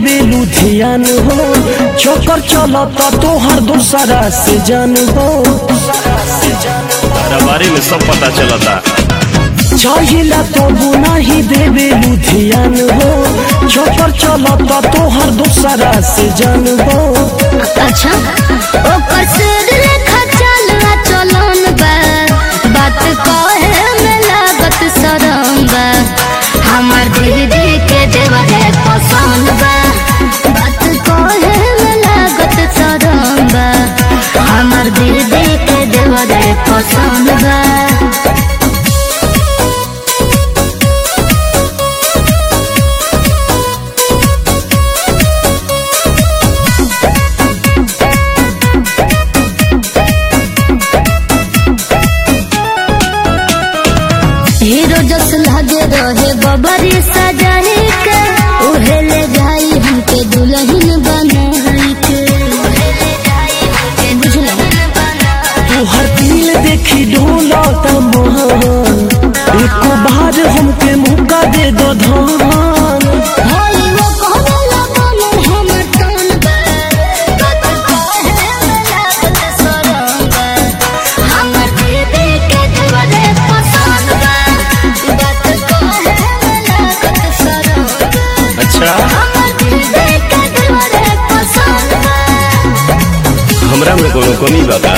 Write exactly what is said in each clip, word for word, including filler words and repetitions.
देवे लुधियान हो चक्कर चलता तोहर दूसरा से जान हो तारा बारे में सब पता चलता चाहिला तो बुना ही देवे लुधियान हो चक्कर चलता तोहर दूसरा से जान हो। अच्छा ओ कसर रेखा चलवा चलन बा बात कहे में लागत शरम बा हमार दीदी के देवरे पसंद बा बात कहे में लागत शरम बा हमार दीदी के देवरे पसंद बा। हीरो जस लागे रहे बबरी सजाए के उहे ले जाई हमके दुल्हन बनाई के बुझला तोहर दिल देखी डोलता मोहन एक बार हमके मौका दे दो धन होई वो कहला बोले हमर तन बा बात कहे में लागत शरम बा हमर दीदी के देवरे पसंद बा बात कहे में लागत शरम बा अच्छा हमर दीदी के देवरे पसंद बा। हमरा में कोनो कमी बा का?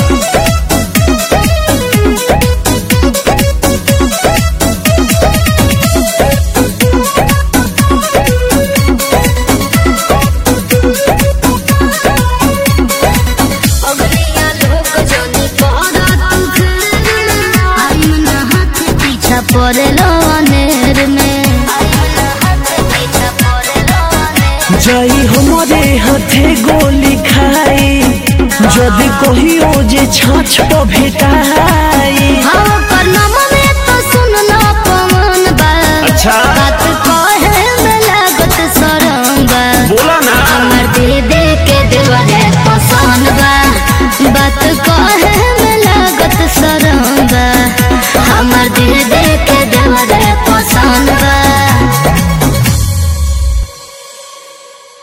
पड़ेलो अनेर में जाई हमारे हाथे गोली खाई जदि कहियो जे छाछ पर भेटाई हाँ